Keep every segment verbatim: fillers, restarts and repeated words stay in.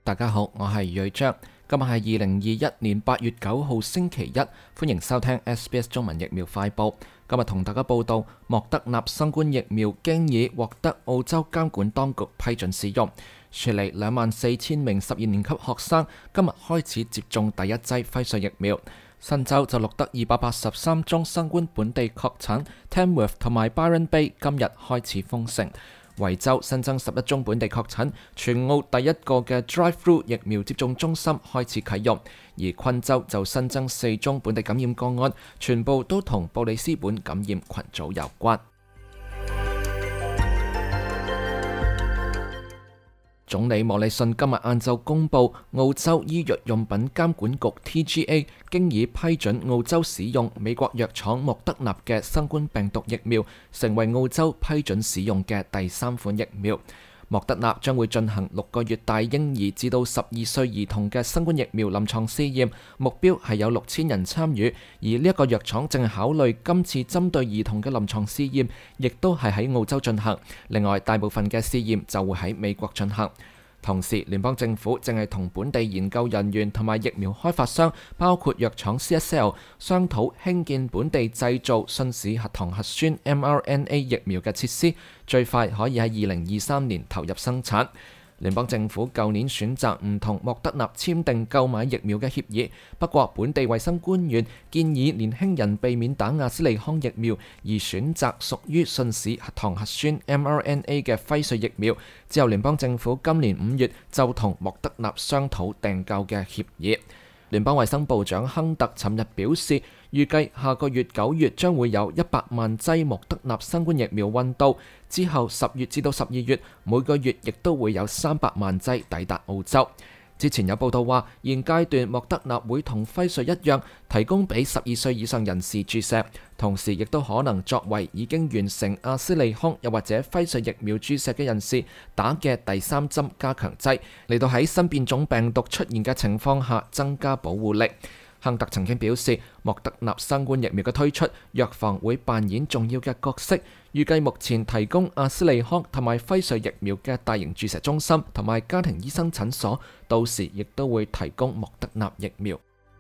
大家好，我係瑞章，今日係二零二一年八月九號星期一，歡迎收聽 S B S 中文疫苗快報。今日同大家報道，莫德納新冠疫苗經已獲得澳洲監管當局批准使用，雪梨兩萬四千名十二年級學生今日開始接種第一劑輝瑞疫苗。新州就錄得二百八十三宗新冠本地確診 Tamworth 同埋 Byron Bay 今日開始封城。維州新增十一宗本地確診，全澳第一個嘅 Drive-through 疫苗接種中心開始啟用，而昆州就新增四宗本地感染個案，全部都同布里斯本感染群組有關。總理莫里遜今日晏晝公布，澳洲醫藥用品監管局 T G A 經已批准澳洲使用美國藥廠莫德納嘅新冠病毒疫苗，成為澳洲批准使用嘅第三款疫苗。莫德納將會進行六個月大嬰兒至到十二歲兒童嘅新冠疫苗臨床試驗，目標係有六千人參與，而呢一個藥廠正係考慮今次針對兒童嘅臨床試驗，亦都係喺澳洲進行。另外，大部分嘅試驗就會喺美國進行。同時，聯邦政府正係同本地研究人員同埋疫苗開發商，包括藥廠 C S L 商討興建本地製造信使核糖核酸 M R N A 疫苗嘅設施，最快可以喺二零二三年投入生產。聯邦政府舊年選擇唔同莫德納簽訂購買疫苗嘅協議，不過本地衛生官員建議年輕人避免打亞斯利康疫苗，而選擇屬於信使核糖核酸 M R N A 嘅輝瑞疫苗。之後聯邦政府今年五月就同莫德納商討訂購嘅協議。聯邦衛生部長亨特尋日表示，預計下個月九月將會有一百萬劑莫德納新冠疫苗運到，之後十月至到十二月每個月亦都會有三百萬劑抵達澳洲。之前有報道話，現階段莫德納會同輝瑞一樣提供俾十二歲以上人士注射，同時亦都可能作為已經完成阿斯利康又或者輝瑞疫苗注射嘅人士打嘅第三針加強劑，嚟到喺新變種病毒出現嘅情況下增加保護力。亨特曾經表示，莫德納新冠疫苗嘅推出，藥房會扮演重要嘅角色。預計目前提供阿斯利康同埋輝瑞疫苗嘅大型注射中心同埋家庭醫生診所，到時亦都會提供莫德納疫苗。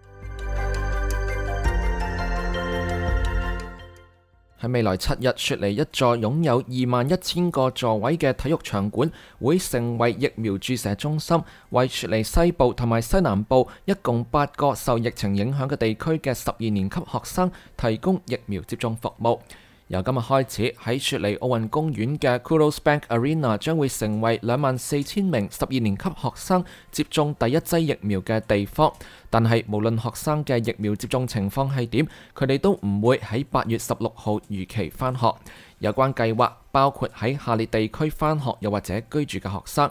喺未來七日，雪梨一座擁有二萬一千個座位嘅體育場館會成為疫苗注射中心，為雪梨西部同埋西南部一共八個受疫情影響嘅地區嘅十二年級學生提供疫苗接種服務。由今日開始，喺雪梨奧運公園嘅 Coolers Bank Arena 將會成為兩萬四千名十二年級學生接種第一劑疫苗嘅地方。但係無論學生嘅疫苗接種情況係點，佢哋都唔會喺八月十六號如期返學。有關計劃包括喺下列地區返學又或者居住嘅學生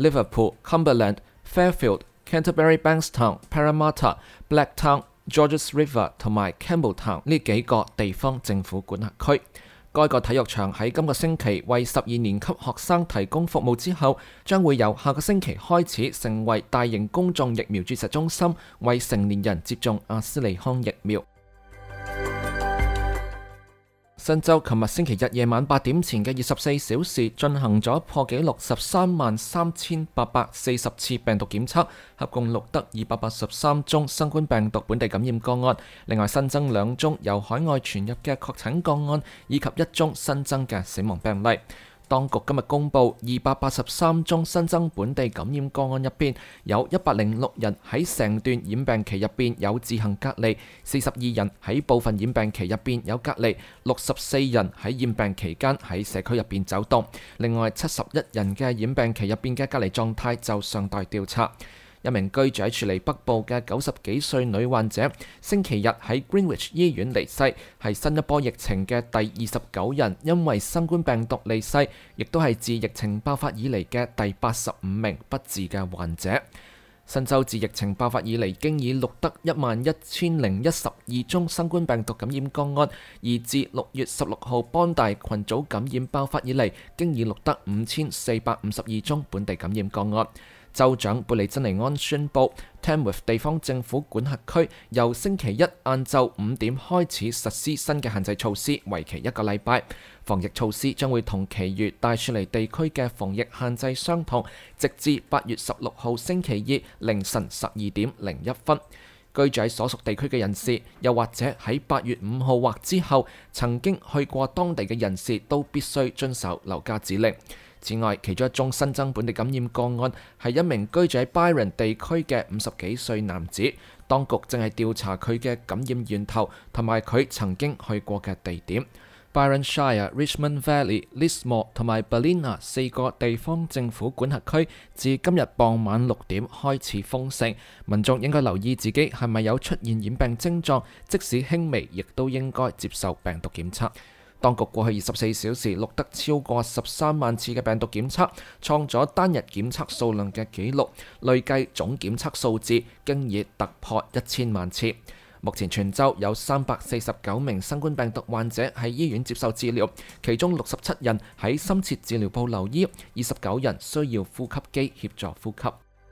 ：Liverpool、Cumberland、Fairfield、Canterbury、Bankstown、Parramatta、Blacktown、Georges River 同埋 Campbelltown 呢幾個地方政府管轄區。該個體育場喺今個星期為十二年級學生提供服務之後，將會由下個星期開始成為大型公眾疫苗注射中心，為成年人接種阿斯利康疫苗。新州琴日星期日夜晚八點前嘅二十四小時進行咗破紀錄十三萬三千八百四十次病毒檢測，合共錄得二百八十三宗新冠病毒本地感染個案，另外新增兩宗由海外傳入嘅確診個案，以及一宗新增嘅死亡病例。當局今日公布二百八十三宗新增本地感染個案入邊，有一百零六人喺成段染病期入邊有自行隔離，四十二人喺部分染病期入邊有隔離，六十四人喺染病期間喺社區入邊走動。另外七十一人嘅染病期入邊嘅隔離狀態就尚待調查。一名居住喺雪梨北部嘅九十幾歲女患者，星期日喺 Greenwich 醫院離世，係新一波疫情嘅第二十九人因為新冠病毒離世，亦都係自疫情爆發以嚟嘅第八十五名不治嘅患者。新州自疫情爆發以嚟，經已錄得一萬一千零一十二宗新冠病毒感染個案，而自六月十六號邦大群組感染爆發以嚟，經已錄得五千四百五十二宗本地感染個案。 州長貝利珍尼安宣布 Tamworth 地方政府管轄區由星期一晏晝五點開始實施新嘅限制措施，為期一個禮拜。防疫措施將會同其餘戴雪梨地區嘅防疫限制相同，直至八月十六號星期二凌晨十二點零一分。居住喺所屬地區嘅人士，又或者喺八月五號或之後曾經去過當地嘅人士，都必須遵守留家指令。此外，其中一宗新增本地感染個案係一名居住喺 Byron 地區嘅五十幾歲男子，當局正係調查佢嘅感染源頭同埋佢曾經去過嘅地點。Byron Shire、Richmond Valley、Lismore 同埋 Ballina 四個地方政府管轄區自今日傍晚六點開始封城，民眾應該留意自己係咪有出現染病症狀，即使輕微，亦都應該接受病毒檢測。當局過去二十四小時錄得超過十三萬次嘅病毒檢測，創咗單日檢測數量嘅紀錄，累計總檢測數字經已突破一千萬次。目前全州有三百四十九名新冠病毒患者喺醫院接受治療，其中六十七人喺深切治療部留醫，二十九人需要呼吸機協助呼吸。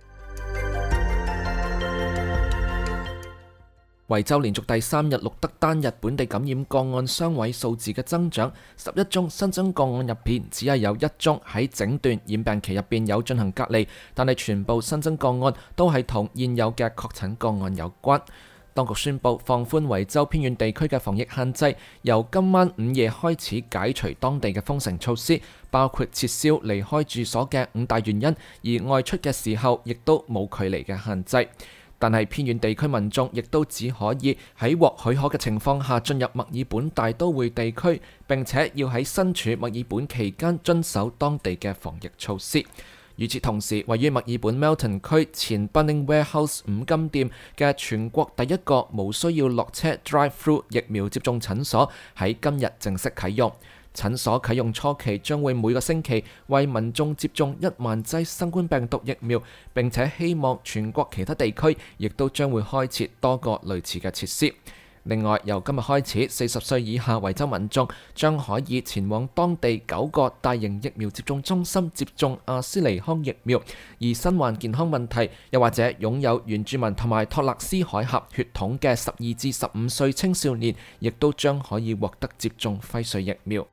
維州連續第三日錄得單日本地感染個案雙位數字嘅增長，十一宗新增個案入邊只係有一宗喺整段染病期入邊有進行隔離，但係全部新增個案都係同現有嘅確診個案有關。當局宣布放寬維州偏遠地區嘅防疫限制，由今晚午夜開始解除當地嘅封城措施，包括撤銷離開住所嘅五大原因，而外出嘅時候亦都冇距離嘅限制。但係偏遠地區民眾亦都只可以喺獲許可嘅情況下進入墨爾本大都會地區，並且要喺身處墨爾本期間遵守當地嘅防疫措施。與此同時，位於墨爾本 Melton 區前 Bunnings Warehouse 五金店嘅全國第一個無需要落車 drive-through 疫苗接種診所喺今日正式啟用。診所啟用初期將會每個星期為民眾接種一萬劑新冠病毒疫苗，並且希望全國其他地區亦都將會開設多個類似嘅設施。另外，由今日開始，四十歲以下維州民眾將可以前往當地九個大型疫苗接種中心接種阿斯利康疫苗，而身患健康問題又或者擁有原住民同埋托勒斯海峽血統嘅十二至十五歲青少年，亦都將可以獲得接種輝瑞疫苗。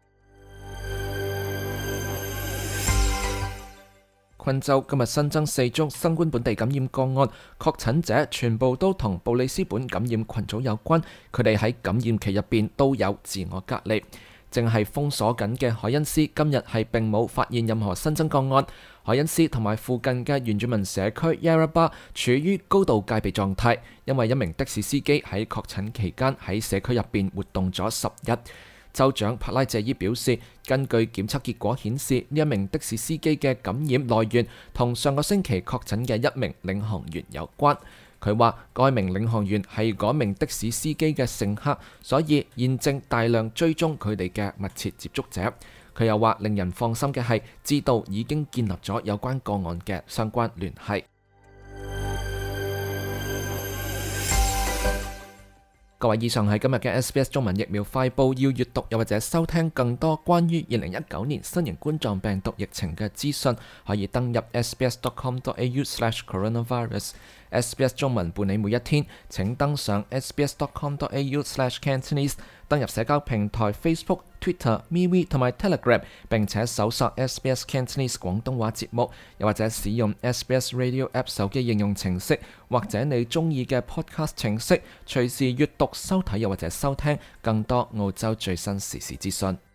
昆州今日新增四宗新冠本地感染個案，確診者全部都同布里斯本感染群組有關，佢哋喺感染期入邊都有自我隔離。正係封鎖緊嘅海恩斯今日係並冇發現任何新增個案。海恩斯同埋附近嘅原住民社區 Yarrabah 處於高度戒備狀態，因為一名的士司機喺確診期間喺社區入邊活動咗十日。州長帕拉謝伊表示，根據檢測結果顯示，呢一名的士司機嘅感染來源同上個星期確診嘅一名領航員有關。佢話該名領航員係嗰名的士司機嘅乘客，所以現正大量追蹤佢哋嘅密切接觸者。佢又話令人放心嘅係，知道已經建立咗有關個案嘅相關聯繫。各位，以上係今日嘅 S B S 中文疫苗快報，要閱讀又或者收聽更多關於二零一九年新型冠狀病毒疫情嘅資訊，可以登入 s b s dot com dot a u slash coronavirus。S B S 中文伴你每一天，請登上 s b s dot com dot a u slash cantonese， 登入社交平台 Facebook、Twitter、MeWe 同埋 Telegram， 並且搜索 S B S Cantonese 廣東話節目，又或者使用 S B S Radio App 手機應用程式，或者你中意嘅 Podcast 程式，隨時閱讀、收睇又或者收聽更多澳洲最新時事資訊。